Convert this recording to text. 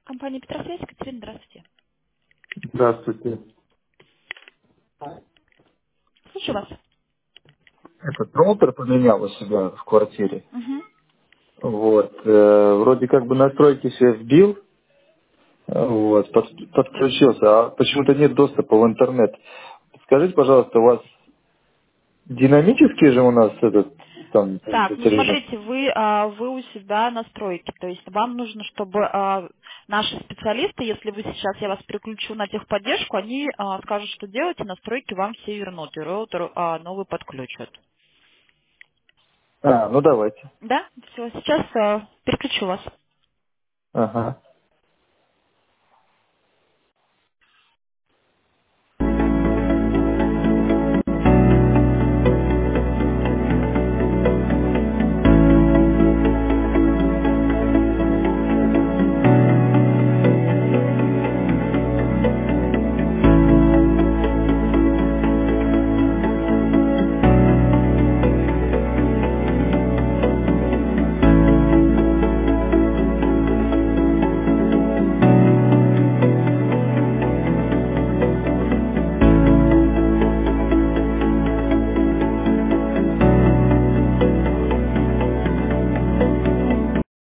Компания Петросвязь, Екатерина, здравствуйте. Здравствуйте. Слушаю вас. Этот роутер поменял у себя в квартире. Мгм. Вот. Вроде как бы настройки все вбил, вот, подключился, а почему-то нет доступа в интернет. Скажите, пожалуйста, у вас динамический же у нас этот там Так, ну получается режим? смотрите, вы у себя настройки, то есть вам нужно, чтобы наши специалисты, если вы сейчас, я вас переключу на техподдержку, они скажут, что делать, и настройки вам все вернут, и роутер новый подключат. Ну давайте. Да? Все, сейчас переключу вас. Ага.